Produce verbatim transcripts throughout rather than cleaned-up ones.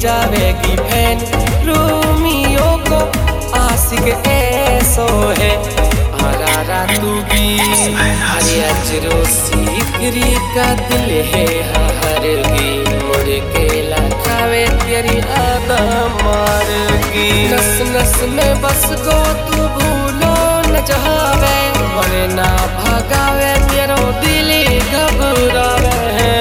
जावेगी fan. Romeo को आशिक ऐसो है हरारा तू भी। हरे अजरो सीकरी का दिल है हरगी मुड़ के लखावे तेरी आदा मारगी। नस नस में बस गो तू भूलो न जावे वरना भगावे मेरो दिल घबरावे।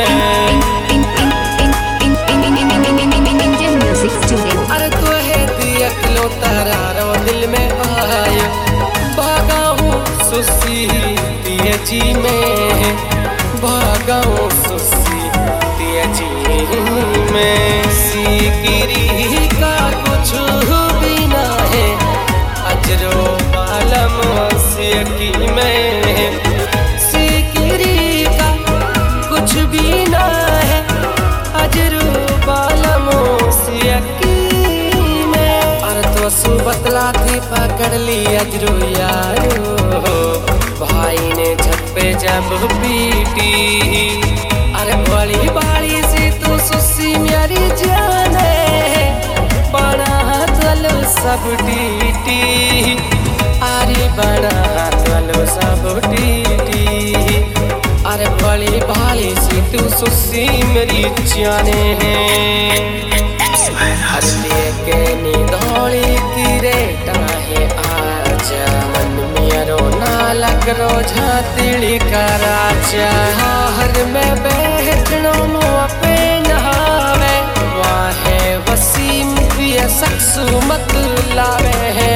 अरे तू है दिया किलो तारा रो दिल में आयो भागा हूँ सुसी दिए जी में भागा हूँ सुसी दिए जी में। सीकरी का कुछ भी ना है अजरो बालम सियकी में। सीकरी का कुछ भी ना है अजरो बालम सियकी में। अरे तो सु बतला थी पकड़ ली अजरो यारो भाई ने छत पे जब पीटी। अरे बड़ी बाड़ी से तो सुसी मेरी जाने बड़ा तलो सब टीटी। अरे बड़ा तलो सब टीटी। अरे बड़ी बाड़ी से तू सुसी मेरी जाने है। के निधौली की रेटा है आजा मन मेरो ना लग रो झातिड़ी का राजा। हर में बैठनो मुँह पे नहावे वाहे वसीम पिया सक्सु मत लावे है।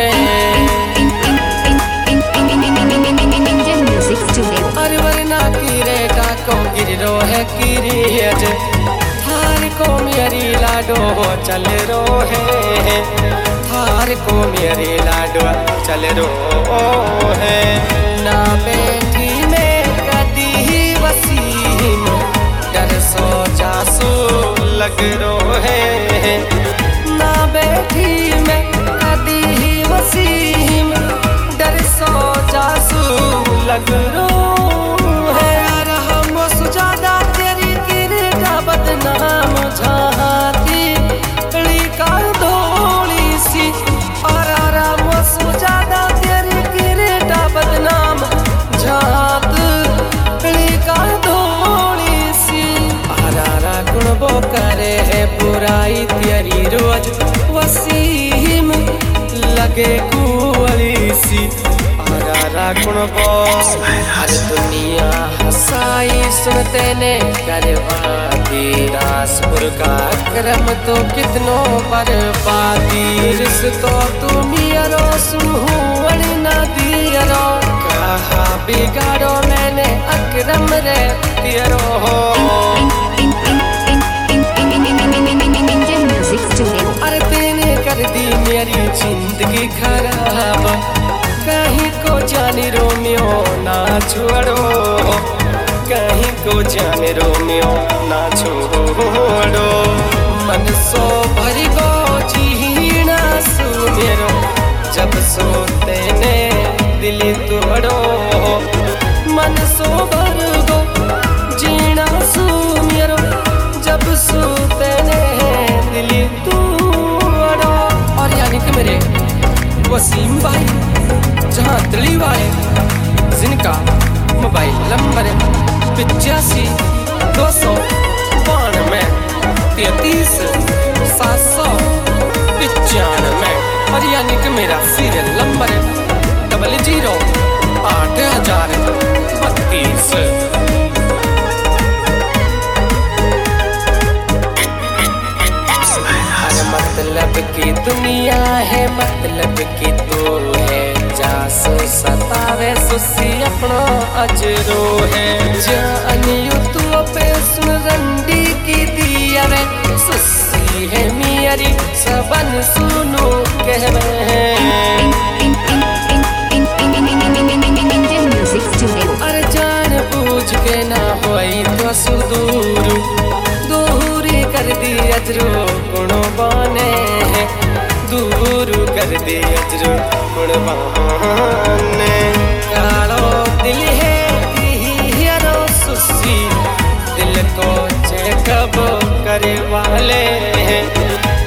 अरे वरना की रेटा को गिर रो है गिरी अज थार को मेरी लाडो चल रो है। थार को मेरी लाडो चल रो है। ना बैठी में कदी ही वसीम डर सो जासू लग रो है। ना बैठी में कदी ही वसीम डर सो जासू लग रो है। यार हम सुजादा तेरी किरदा बदनाम झाती कड़ी का धोली सी। और आराम सुजादा तेरी किरदा बदनाम झात कड़ी का धोली सी। आरारा गुणबो करे है बुराई तेरी रोज वसीम लगे कुंवरी सी। आरारा गुणबो हर दुनिया हसाई सुनते ने करवादी। दासपुर का क्रम तो कितनो बर्बादी। रिश्तो तुम यारो सुहूण न दियरो कहा बिगाड़ो मैंने अक्रम रे तियरो हो। अरे तेने कर दी मेरी जिंदगी खराब कहीं को जाने रोमियो ना छोड़ो। कहीं को जाने रोमियो ना छोड़ो। मन सो भरी गो जीना सु मेरो जब सोते ने दिल तोड़ो। मन सो भर गो जीना सु मेरो जब सोते ने दिल तोड़ो। और यानी कि मेरे वसीम भाई जहाँ दिल्ली वाले जिनका मोबाइल नंबर पिचासी दो सौ बानवे तैतीस सात सौ पिचानवे। और यानी कि मेरा सीरियल नंबर डबल जीरो आठ हजार बत्तीस। हर मतलब की दुनिया है मतलब की तू है। जासो सतावे सुसी अपनो अजरो है। जानियो तू पे सुन रंडी की दिया रे सुसी है मेरी सबन सुनो कहवे है। अरे जान बूझ के ना होई तो सुदूर दूरी कर दी अजरो गुणो बने है। दूर कर दे अजरो गुणवान कालो दिल है हियरो सुसी दिल को चेकअप करे वाले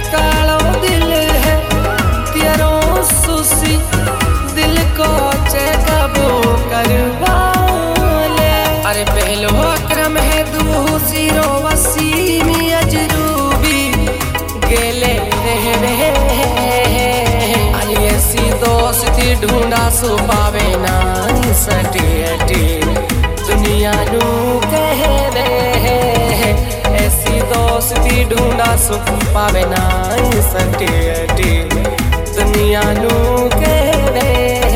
सिरो वसीम अजरूबी गेले रे अरे ऐसी दोस्ती ढूंढा सो पावे ना सटी हटी दुनिया नू कह दे ऐसी दोस्ती ढूंढा सो पावे ना सटी हटी दुनिया नू कह दे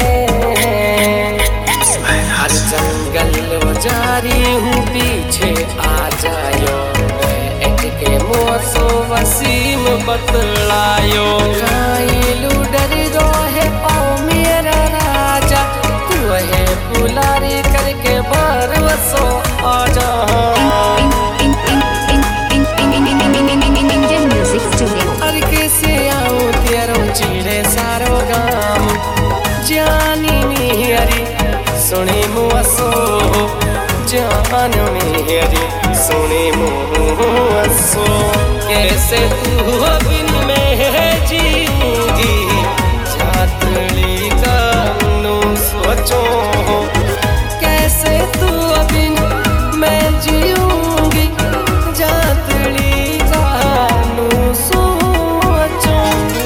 हर जंगल जारी हूँ पीछे आ जायो के मोसो वसीम बतलायो काइलू डर गो है ओ मेरा राजा तू है पुलारी करके भरवसो आजा अरे कैसे आऊँ तेरो चिड़े सारो गाम जानी मेरी सुनी मुआसो जान मेरी सुनी मुआसो कैसे तू बिन में जीऊंगी जातली का नो सोचो कैसे तू बिन मैं जीऊंगी जातली का नो सोचो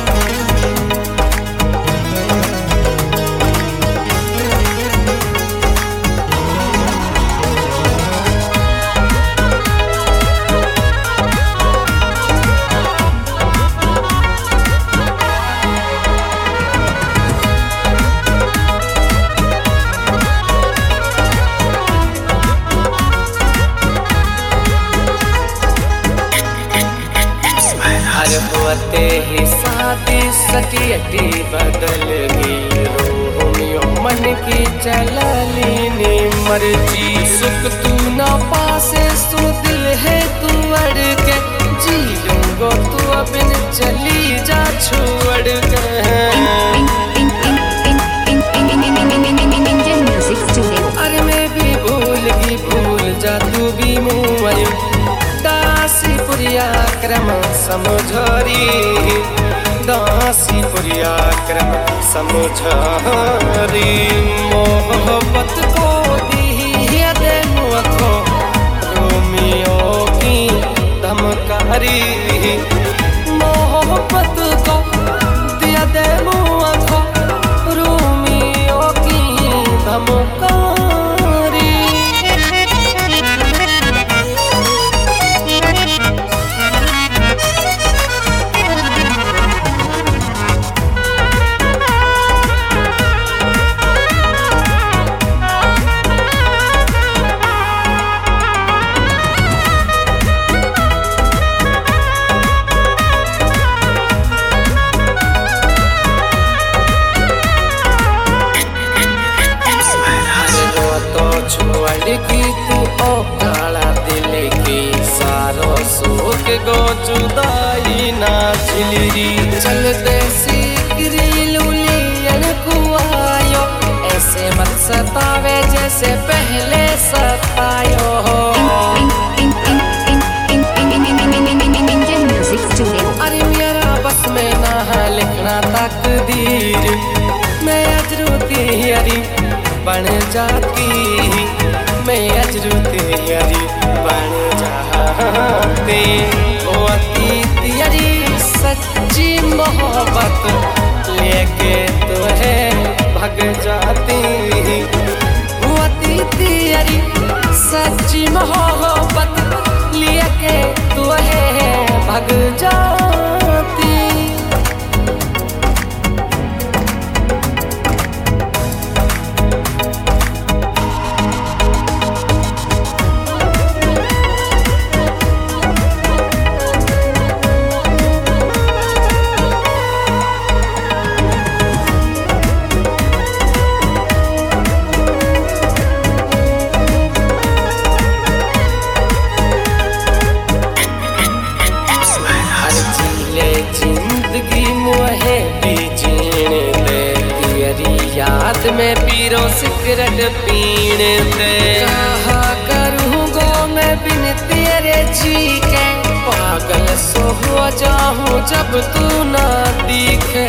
होते ही शादी सटियटी बदल गई रोमियो मन की चलनी मर्जी सुख तू ना पासे सो दिल है तू अड़ के जी लूंगो तू अबिन चली जा छोड़ के अरे मैं भी भूल गई भूल जा तू भी मुँह दासी पुरिया क्रम समझरी दासी पुरिया क्रम समझरी मोहब्बत को दिया दे मुझको रोमियो की धमकारी मोहब्बत को दिया दे मुझको रोमियो की धमकारी की तू ओ काला दिल की सारो सोख गो जुदाई ना झिलरी चल देसी गिरिलुलियन कुआयो ऐसे मत सतावे जैसे पहले सतायो अरे मेरा बस में ना लिखना तकदीर मैं अजरूती हरी बन जाती मैं अजरूती हरी बन जाती ओ अतीत यारी सच्ची मोहब्बत लेके तो है भग जाती ओ अतीत यारी सच्ची मोहब्बत लेके तो है भग जाती में पीरो सिगरेट पीने दे कहा करूँगो मैं बिन तेरे जी के पागल सो हो जाऊँ जब तू ना दिखे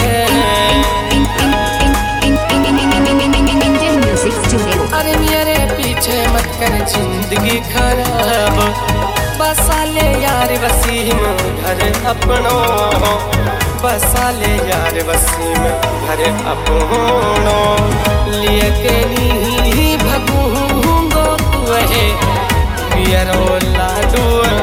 अरे मेरे पीछे मत कर जिंदगी खराब बसाले यार वसीम घर अपनो, बसाले यार वसीम घर अपनो। लिए के नी भगूंगो तू है पियरो लाडू